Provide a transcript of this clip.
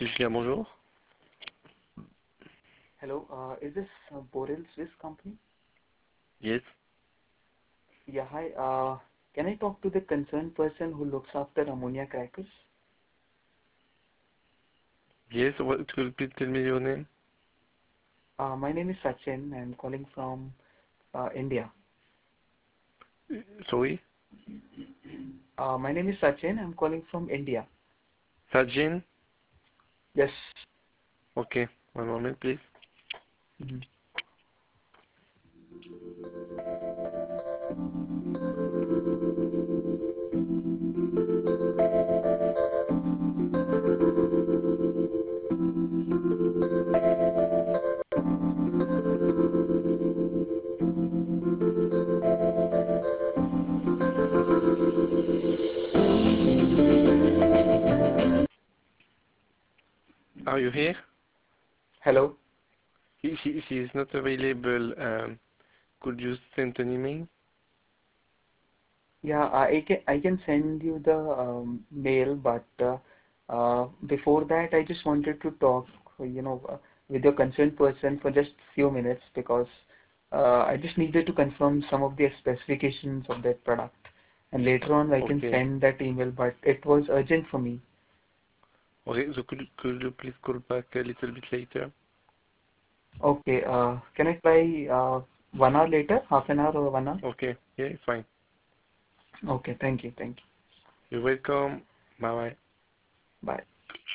Cecilia, bonjour. Hello, is this Borel Swiss company? Yes. Yeah, hi. Can I talk to the concerned person who looks after ammonia crackers? Yes, what could you please tell me your name? My name is Sachin. I'm calling from India. Sorry? My name is Sachin. I'm calling from India. Sajin? Yes. Okay, one moment please. Mhm. Are you here? Hello. She is not available. Could you send an email? Yeah, I can send you the mail, but before that, I just wanted to talk, with your concerned person for just few minutes because I just needed to confirm some of the specifications of that product, and later on I can Okay. send that email, but it was urgent for me. Okay, so could you please call back a little bit later? Okay, can I try 1 hour later, half an hour or 1 hour? Okay, yeah, fine. Okay, thank you, thank you. You're welcome. Bye bye. Bye.